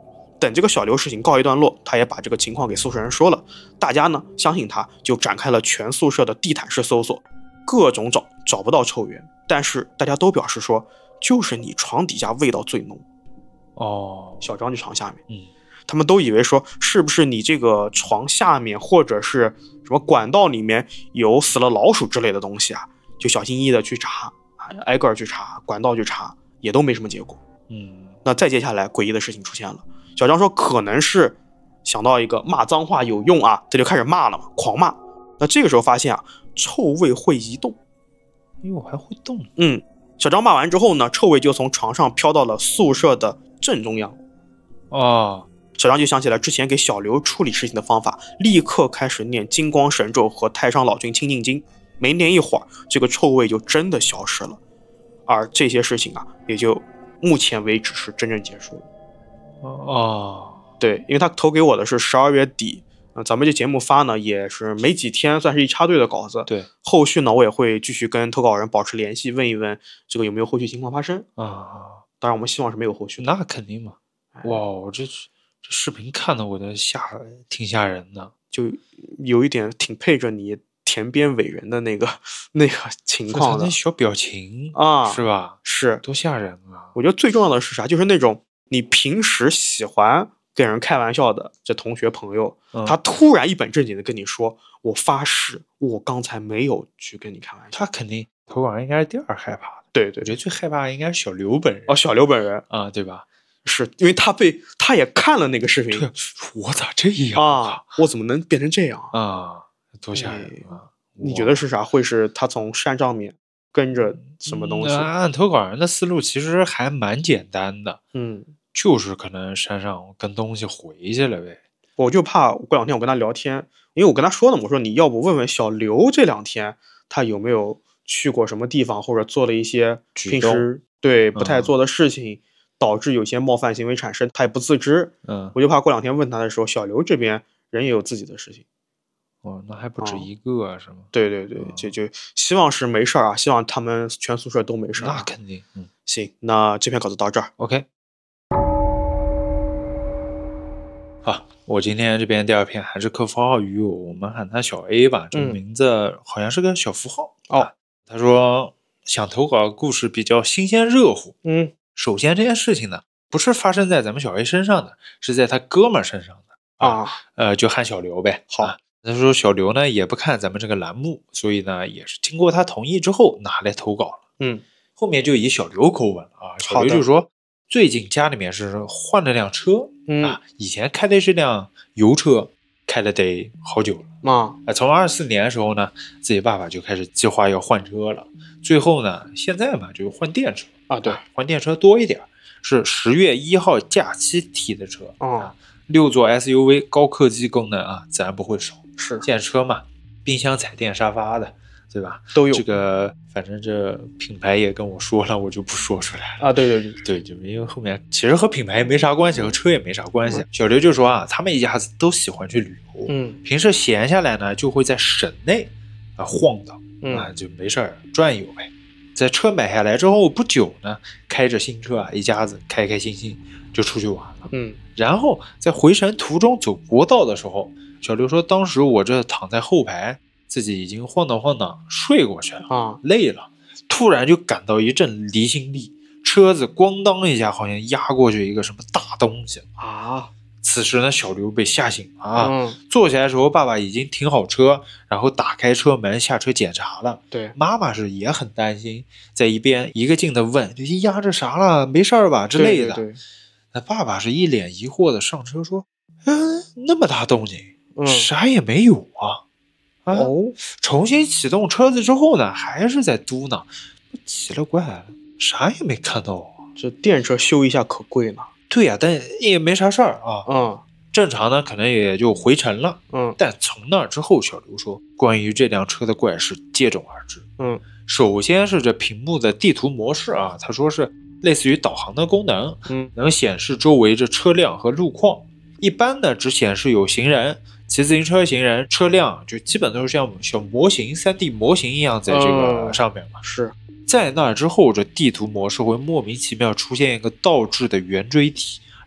等这个小刘事情告一段落，他也把这个情况给宿舍人说了，大家呢相信他，就展开了全宿舍的地毯式搜索，各种找不到臭源，但是大家都表示说，就是你床底下味道最浓。小张就床下面，他们都以为说是不是你这个床下面或者是什么管道里面有死了老鼠之类的东西啊，就小心翼翼的去查，挨个去查，管道去查，也都没什么结果。那再接下来诡异的事情出现了，小张说可能是想到一个骂脏话有用啊，他就开始骂了嘛，狂骂。那这个时候发现啊，臭味会移动。 还会动。 小张骂完之后呢，臭味就从床上飘到了宿舍的正中央。小张就想起来之前给小刘处理事情的方法，立刻开始念金光神咒和太上老君清净经。没念一会儿，这个臭味就真的消失了，而这些事情啊，也就目前为止是真正结束了。对，因为他投给我的是12月底，咱们这节目发呢也是没几天，算是一插队的稿子。 对， 后续呢我也会继续跟投稿人保持联系，问一问这个有没有后续情况发生。当然我们希望是没有后续。 那肯定嘛。我这视频看的我都挺吓人的， 就有一点挺配着你田边伟人的那个情况的， 那小表情是吧？ 是， 多吓人啊！ 我觉得最重要的是啥？就是那种你平时喜欢跟人开玩笑的这同学朋友，他突然一本正经的跟你说：“我发誓，我刚才没有去跟你开玩笑。” 他肯定投稿人应该是第二害怕的。 对， 我觉得最害怕应该是小刘本人。 小刘本人啊，对吧？ 是因为他也看了那个视频， 我咋这样我怎么能变成这样多吓人啊！ 你觉得是啥？会是他从山上面跟着什么东西？ 按投稿人的思路，其实还蛮简单的。就是可能山上跟东西回去了呗。 我就怕过两天我跟他聊天，因为我跟他说了，我说你要不问问小刘这2天他有没有去过什么地方，或者做了一些平时不太做的事情，导致有些冒犯行为产生，他也不自知。我就怕过2天问他的时候，小刘这边人也有自己的事情。 那还不止一个是吗？ 对，就希望是没事啊，希望他们全宿舍都没事。 那肯定。 行，那这篇稿子到这儿。 OK。好，我今天这边第2篇还是客符号鱼友，我们喊他小 A 吧，这个名字好像是个小符号。他说想投稿故事比较新鲜热乎。首先这件事情呢，不是发生在咱们小 A 身上的，是在他哥们身上的就喊小刘呗。 好。 他说小刘呢也不看咱们这个栏目，所以呢也是经过他同意之后拿来投稿了。后面就以小刘口吻小刘就说最近家里面是换了辆车以前开的是辆油车，开了得好久了从24年的时候呢，自己爸爸就开始计划要换车了，最后呢现在嘛就换电车对， 换电车多一点，是10月1号假期提的车6座 SUV 高科技功能自然不会少。 是现车嘛，冰箱、彩电、沙发的，对吧？ 都有。 这个反正这品牌也跟我说了，我就不说出来了对， 就因为后面其实和品牌也没啥关系，和车也没啥关系。小刘就说他们一家子都喜欢去旅游，平时闲下来呢，就会在省内晃荡就没事儿转悠呗。在车买下来之后不久呢，开着新车一家子开开心心就出去玩了。然后在回程途中走国道的时候，小刘说当时我这躺在后排，自己已经晃荡睡过去了累了，突然就感到一阵离心力，车子咣当一下好像压过去一个什么大东西此时呢小刘被吓醒了坐起来的时候爸爸已经停好车，然后打开车门下车检查了。 对， 妈妈是也很担心，在一边一个劲的问压着啥了，没事吧之类的。 对， 那爸爸是一脸疑惑的上车说那么大动静啥也没有重新启动车子之后呢，还是在嘟囔，奇了怪了，啥也没看到这电车修一下可贵呢。 对呀，但也没啥事儿正常呢可能也就回程了但从那之后，小刘说关于这辆车的怪事接踵而至首先是这屏幕的地图模式他说是类似于导航的功能能显示周围这车辆和路况，一般呢只显示有行人、骑自行车、行人、车辆，就基本都是像小模型 3D 模型一样在这个上面嘛是在那之后，这地图模式会莫名其妙出现一个倒置的圆锥体，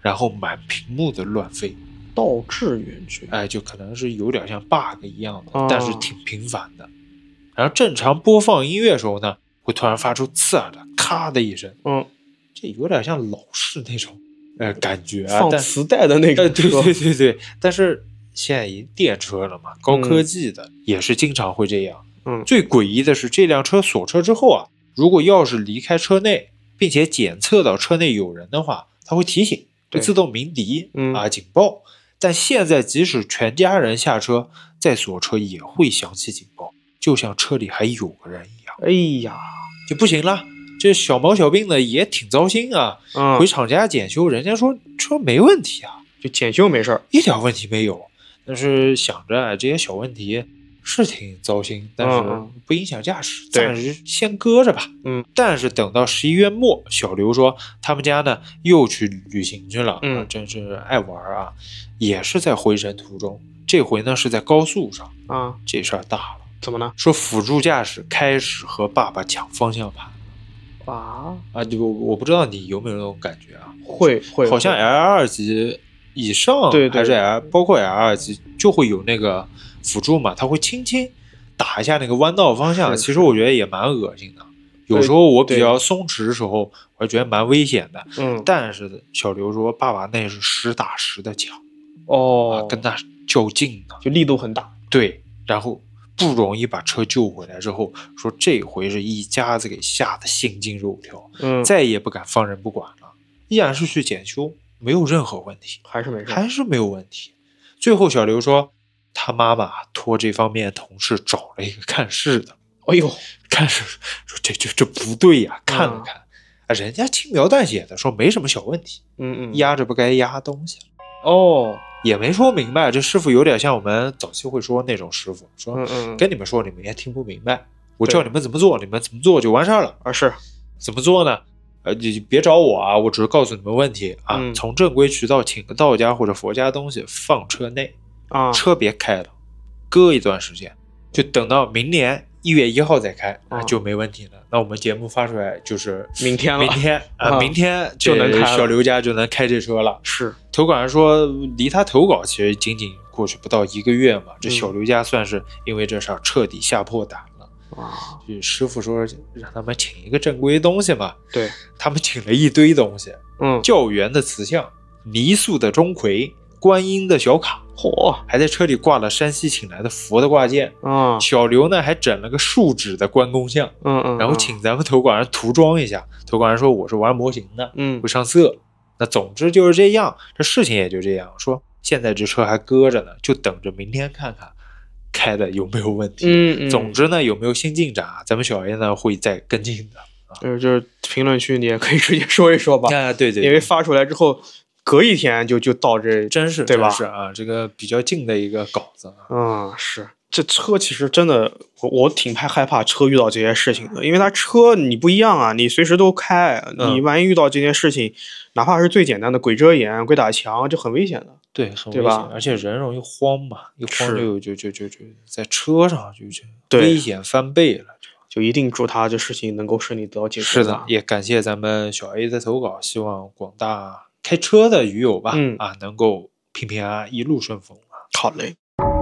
然后满屏幕的乱飞。 倒置远距， 就可能是有点像 bug 一样的，但是挺频繁的。然后正常播放音乐的时候呢，会突然发出刺耳的咔的一声，这有点像老式那种感觉啊， 放磁带的那种车， 对，但是现在已经电车了嘛，高科技的也是经常会这样。最诡异的是这辆车锁车之后啊，如果钥匙离开车内，并且检测到车内有人的话，它会提醒，会自动鸣笛警报。但现在即使全家人下车再锁车也会响起警报，就像车里还有个人一样。 哎呀， 就不行了，这小毛小病的也挺糟心啊。回厂家检修，人家说没问题啊， 就检修没事， 一点问题没有。但是想着这些小问题是挺糟心，但是不影响驾驶，暂时先搁着吧。但是等到11月末，小刘说他们家呢又去旅行去了，真是爱玩啊，也是在回程途中，这回呢是在高速上这事儿大了。 怎么呢？ 说辅助驾驶开始和爸爸抢方向盘我不知道你有没有那种感觉啊？ 会， 好像 L2 级以上还是 包括 L2 级就会有那个辅助嘛，它会轻轻打一下那个弯道方向，其实我觉得也蛮恶心的。有时候我比较松弛的时候，我觉得蛮危险的。但是小刘说爸爸那是实打实的抢跟他较劲的， 就力度很大。 对，然后不容易把车救回来之后，说这回是一家子给吓得心惊肉跳，再也不敢放任不管了，依然是去检修，没有任何问题， 还是没有问题。最后小刘说他妈妈托这方面同事找了一个看事的，看事说这不对呀，看了看人家轻描淡写的说没什么小问题，压着不该压东西也没说明白。这师傅有点像我们早期会说那种师傅，说跟你们说你们也听不明白，我叫你们怎么做你们怎么做就完事儿了。 是怎么做呢？你别找我啊，我只是告诉你们问题啊。从正规渠道请个道家或者佛家东西放车内车别开了，搁一段时间，就等到明年1月1号再开就没问题了。那我们节目发出来就是明天明天就能开， 小刘家就能开这车了。 是投稿人说离他投稿其实仅仅过去不到1个月嘛，这小刘家算是因为这事儿彻底吓破胆了。就师傅说让他们请一个正规东西嘛， 对， 他们请了一堆东西，教员的瓷像，泥塑的钟馗，观音的小卡，还在车里挂了山西请来的佛的挂件。小刘呢还整了个树脂的关公像，然后请咱们投稿人涂装一下。投稿人说我是玩模型的，会上色。那总之就是这样，这事情也就这样。说现在这车还搁着呢，就等着明天看看开的有没有问题。总之呢，有没有新进展咱们小 A 呢会再跟进的。 就是评论区你也可以直接说一说吧。 对， 因为发出来之后隔一天就到这， 真是对吧？ 是啊，这个比较近的一个稿子。 是这车其实真的，我挺害怕车遇到这些事情的，因为它车你不一样啊，你随时都开，你万一遇到这件事情，哪怕是最简单的鬼遮眼、鬼打墙，这很危险的。 对，很危险，而且人容易慌嘛，一慌就在车上就危险翻倍了。 就一定祝他这事情能够顺利得到解决。 是的，也感谢咱们小 A 的投稿，希望广大开车的鱼友吧，能够平平安安，一路顺风。 好嘞。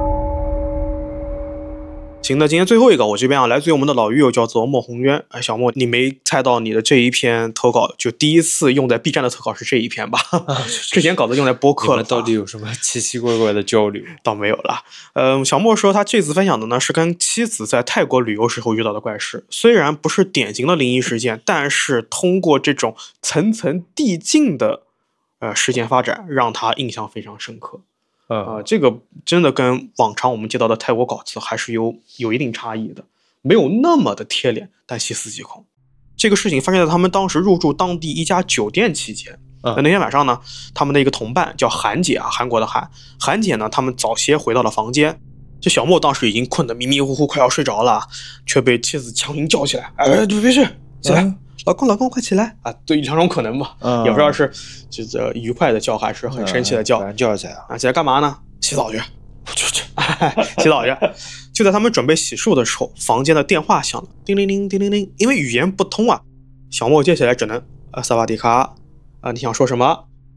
行，那今天最后一个，我这边来自于我们的老鱼友叫做莫宏渊。小莫，你没猜到你的这一篇投稿，就第一次用在 B 站的投稿是这一篇吧？之前稿子用在播客了。 你们到底有什么奇奇怪怪的交流？ 倒没有了。小莫说他这次分享的呢是跟妻子在泰国旅游时候遇到的怪事，虽然不是典型的灵异事件，但是通过这种层层递进的事件发展，让他印象非常深刻。这个真的跟往常我们接到的泰国稿子还是有一定差异的，没有那么的贴脸，但细思极恐。这个事情发生在他们当时入住当地一家酒店期间。那天晚上呢，他们的一个同伴叫韩姐韩国的韩姐呢，他们早些回到了房间。这小莫当时已经困得迷迷糊糊，快要睡着了，却被妻子强行叫起来。别睡，起来。老公快起来对，两种可能吧，也不知道是这愉快的叫还是很生气的叫。 叫起来起来干嘛呢？洗澡去。洗澡去。就在他们准备洗漱的时候，房间的电话响了，叮铃铃叮铃铃。因为语言不通小莫接起来只能萨瓦迪卡你想说什么？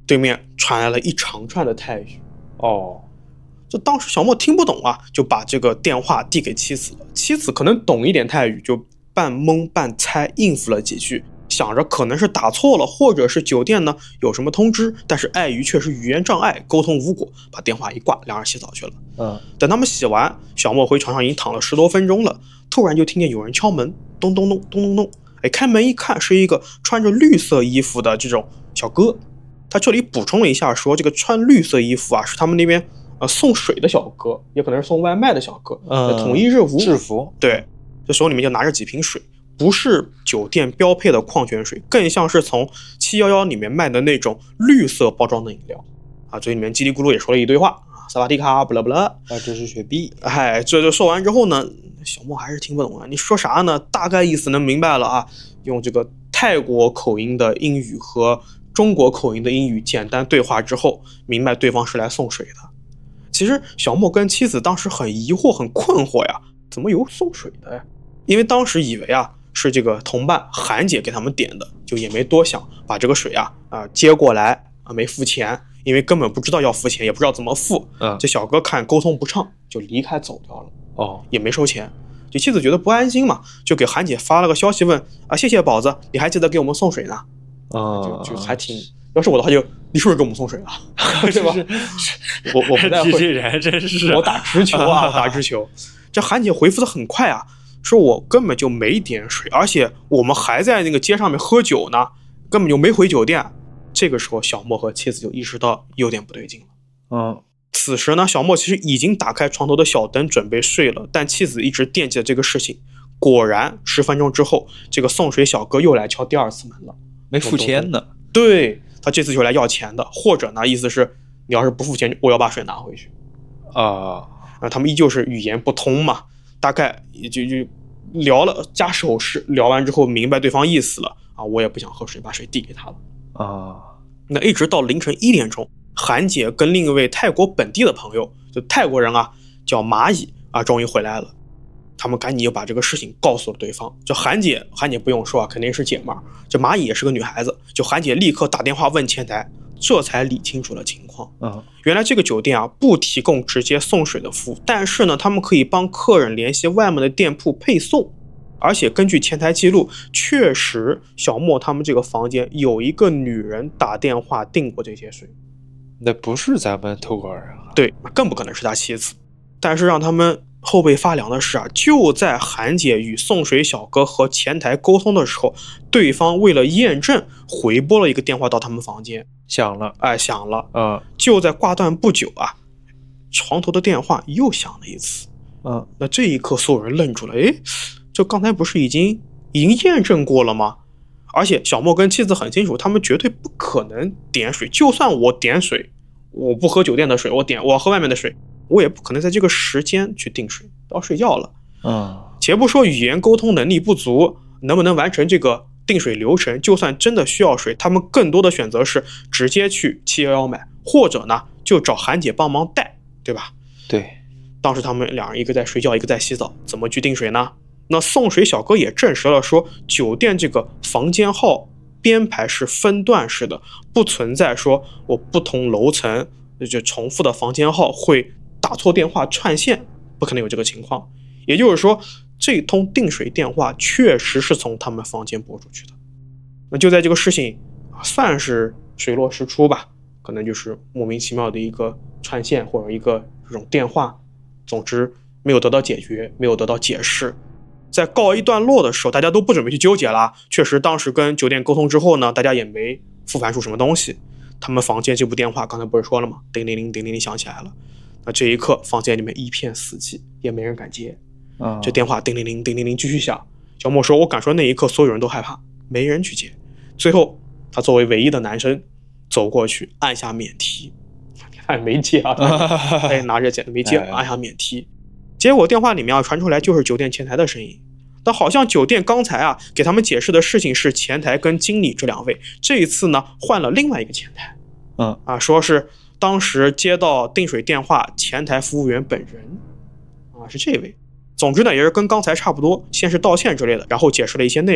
对面传来了一长串的泰语。 哦， 这当时小莫听不懂啊，就把这个电话递给妻子了。妻子可能懂一点泰语，就半懵半猜应付了几句，想着可能是打错了，或者是酒店呢有什么通知，但是碍于确实语言障碍，沟通无果，把电话一挂，两人洗澡去了。等他们洗完，小莫回床上已经躺了10多分钟了，突然就听见有人敲门，咚咚咚咚咚咚。开门一看，是一个穿着绿色衣服的这种小哥。他这里补充了一下，说这个穿绿色衣服啊，是他们那边送水的小哥，也可能是送外卖的小哥，统一制服。对，这手里面就拿着几瓶水，不是酒店标配的矿泉水，更像是从711里面卖的那种绿色包装的饮料啊。嘴里面叽里咕噜也说了一堆话啊，萨瓦迪卡，不啦不啦， 这是雪碧。 这就说完之后呢，小莫还是听不懂啊，你说啥呢？大概意思能明白了啊，用这个泰国口音的英语和中国口音的英语简单对话之后，明白对方是来送水的。其实小莫跟妻子当时很疑惑很困惑呀，怎么有送水的呀？因为当时以为啊是这个同伴韩姐给他们点的，就也没多想，把这个水接过来没付钱，因为根本不知道要付钱，也不知道怎么付。这小哥看沟通不畅，就离开走掉了。也没收钱。就妻子觉得不安心嘛，就给韩姐发了个消息问谢谢宝子，你还记得给我们送水呢？就还挺，要是我的话就你是不是给我们送水啊？对吧？我不太会， 这人真是我打直球啊，打直球。这韩姐回复的很快啊，说我根本就没点水，而且我们还在那个街上面喝酒呢，根本就没回酒店。这个时候小莫和妻子就意识到有点不对劲了。此时呢，小莫其实已经打开床头的小灯准备睡了，但妻子一直惦记着这个事情。果然10分钟之后，这个送水小哥又来敲第2次门了， 没付钱呢。 对，他这次就来要钱的，或者呢意思是你要是不付钱，我要把水拿回去。他们依旧是语言不通嘛，大概就聊了加手势，聊完之后明白对方意思了我也不想喝水，把水递给他了。那一直到凌晨1点钟，韩姐跟另一位泰国本地的朋友，就泰国人叫蚂蚁终于回来了。他们赶紧就把这个事情告诉了对方。就韩姐不用说肯定是姐们儿。这蚂蚁也是个女孩子，就韩姐立刻打电话问前台，这才理清楚了情况。原来这个酒店不提供直接送水的服务，但是呢，他们可以帮客人联系外面的店铺配送。而且根据前台记录，确实小莫他们这个房间有一个女人打电话订过这些水。 那不是咱们投稿人对，更不可能是他妻子。但是让他们后背发凉的是就在韩姐与送水小哥和前台沟通的时候，对方为了验证回拨了一个电话到他们房间， 响了。 就在挂断不久床头的电话又响了一次。那这一刻所有人愣住了，这刚才不是已经验证过了吗？而且小莫跟妻子很清楚，他们绝对不可能点水，就算我点水，我不喝酒店的水，我要喝外面的水，我也不可能在这个时间去订水，都要睡觉了。且不说语言沟通能力不足，能不能完成这个订水流程，就算真的需要水，他们更多的选择是直接去711买，或者呢就找韩姐帮忙带，对吧？ 对， 当时他们两人一个在睡觉，一个在洗澡，怎么去订水呢？那送水小哥也证实了说，酒店这个房间号编排是分段式的，不存在说我不同楼层就重复的房间号会打错电话串线，不可能有这个情况。也就是说，这通订水电话确实是从他们房间拨出去的。那就在这个事情算是水落石出吧，可能就是莫名其妙的一个串线或者一个这种电话，总之没有得到解决，没有得到解释。在告一段落的时候，大家都不准备去纠结了。确实当时跟酒店沟通之后呢，大家也没复盘出什么东西。他们房间这部电话刚才不是说了吗？叮铃铃叮铃铃响起来了。那这一刻房间里面一片死寂，也没人敢接。这电话叮铃铃叮铃铃继续响。小莫说，我敢说那一刻所有人都害怕，没人去接。最后他作为唯一的男生走过去按下免提，没接拿着钱没接，按下免提。结果电话里面传出来就是酒店前台的声音，但好像酒店刚才给他们解释的事情是前台跟经理这两位，这一次呢换了另外一个前台。说是当时接到订水电话前台服务员本人是这位。总之呢也是跟刚才差不多，先是道歉之类的，然后解释了一些内容。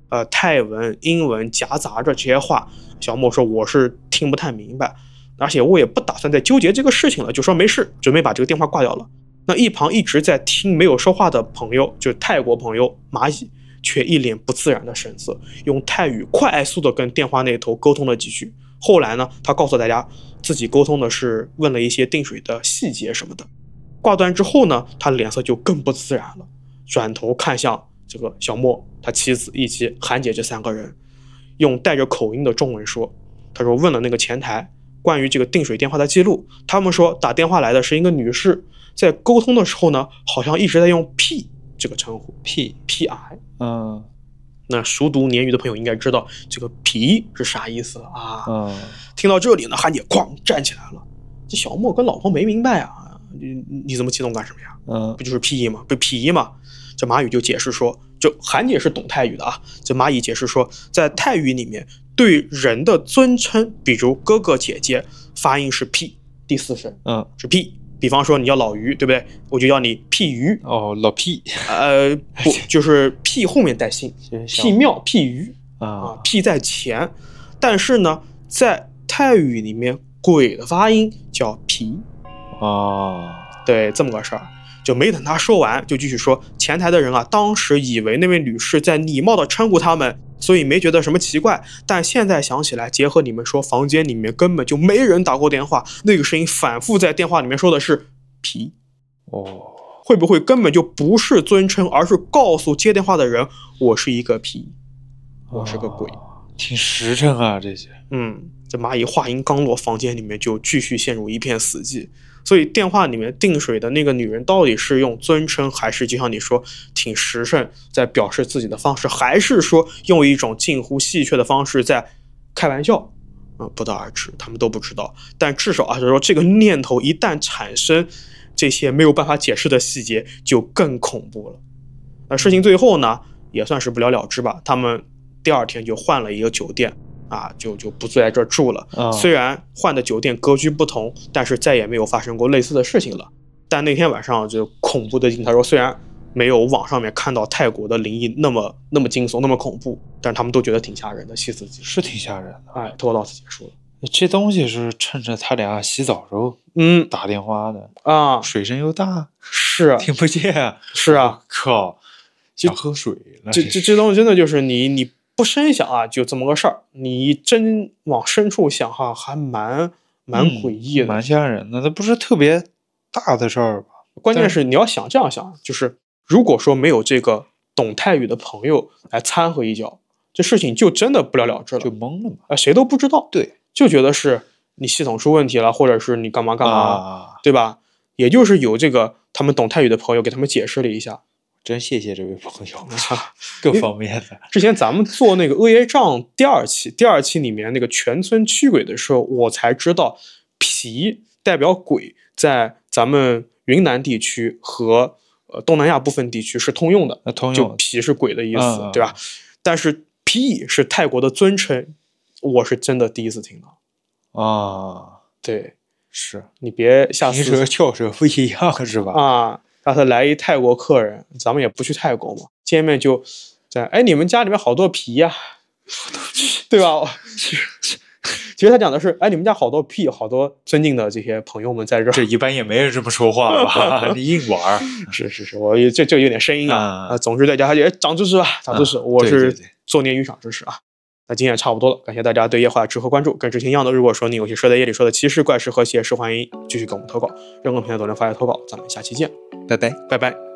泰文、英文夹杂着这些话。小莫说我是听不太明白，而且我也不打算再纠结这个事情了，就说没事，准备把这个电话挂掉了。那一旁一直在听没有说话的朋友，就是泰国朋友蚂蚁，却一脸不自然的神色，用泰语快速的跟电话那头沟通了几句。后来呢，他告诉大家自己沟通的是问了一些定水的细节什么的。挂断之后呢，他脸色就更不自然了，转头看向这个小莫、他妻子以及韩姐这3个人，用带着口音的中文说，他说问了那个前台关于这个定水电话的记录，他们说打电话来的是一个女士，在沟通的时候呢，好像一直在用 P 这个称呼 PI。那熟读年语的朋友应该知道这个皮是啥意思了啊。听到这里呢，韩姐哐站起来了。这小莫跟老婆没明白啊，你这么激动干什么呀？不就是皮吗？不皮吗？这蚂蚁就解释说，就韩姐是懂泰语的啊。这蚂蚁解释说，在泰语里面对人的尊称，比如哥哥姐姐，发音是 P 第4声，是 P。比方说你叫老于，对不对？我就叫你屁鱼。 老屁。 不，就是屁后面带姓，屁庙、屁鱼屁在前。但是呢，在泰语里面，鬼的发音叫皮。对，这么个事儿。就没等他说完，就继续说，前台的人啊，当时以为那位女士在礼貌的称呼他们，所以没觉得什么奇怪。但现在想起来，结合你们说房间里面根本就没人打过电话，那个声音反复在电话里面说的是皮。会不会根本就不是尊称，而是告诉接电话的人，我是一个皮，我是个鬼。 挺实诚啊这些。 这蚂蚁话音刚落，房间里面就继续陷入一片死寂。所以电话里面定水的那个女人到底是用尊称，还是就像你说挺实诚在表示自己的方式，还是说用一种近乎戏谑的方式在开玩笑，不得而知，他们都不知道。但至少就是说，这个念头一旦产生，这些没有办法解释的细节就更恐怖了。那事情最后呢，也算是不了了之吧。他们第2天就换了一个酒店就不在这住了。虽然换的酒店格局不同，但是再也没有发生过类似的事情了。但那天晚上就恐怖的他说，虽然没有网上面看到泰国的灵异那么惊悚那么恐怖，但是他们都觉得挺吓人的，细思极是挺吓人的。 托老师结束了。 这东西是趁着他俩洗澡时候打电话的水声又大， 是听不见。 是啊， 靠，想喝水了。 这东西真的就是你不深想就这么个事儿，你真往深处想还蛮诡异的， 蛮吓人的。那不是特别大的事儿吧？ 关键是你要想这样想，就是如果说没有这个懂泰语的朋友来掺和一脚，这事情就真的不了了之了， 就懵了嘛。 谁都不知道。 对， 就觉得是你系统出问题了，或者是你干嘛，对吧？也就是有这个他们懂泰语的朋友给他们解释了一下。 真谢谢这位朋友，各方面的。 之前咱们做那个《恶业障》第二期里面那个全村驱鬼的时候，我才知道皮代表鬼，在咱们云南地区和东南亚部分地区是通用的，就皮是鬼的意思，对吧？但是皮是泰国的尊称，我是真的第一次听到。对， 是你别下次平舌翘舌不一样是吧？ 下次来一泰国客人，咱们也不去泰国嘛，见面就在你们家里面好多皮呀，对吧？其实他讲的是你们家好多屁，好多尊敬的这些朋友们在这儿。 这一般也没人这么说话吧？你硬玩。 是，我这有点声音总之大家也长知识吧，长知识。我是做鲶鱼长知识啊。那今天也差不多了，感谢大家对夜话的支持和关注。跟之前一样的，如果说你有些说在夜里说的奇事怪事和邪事，欢迎继续给我们投稿，任何平台都能发来投稿。咱们下期见， 拜拜。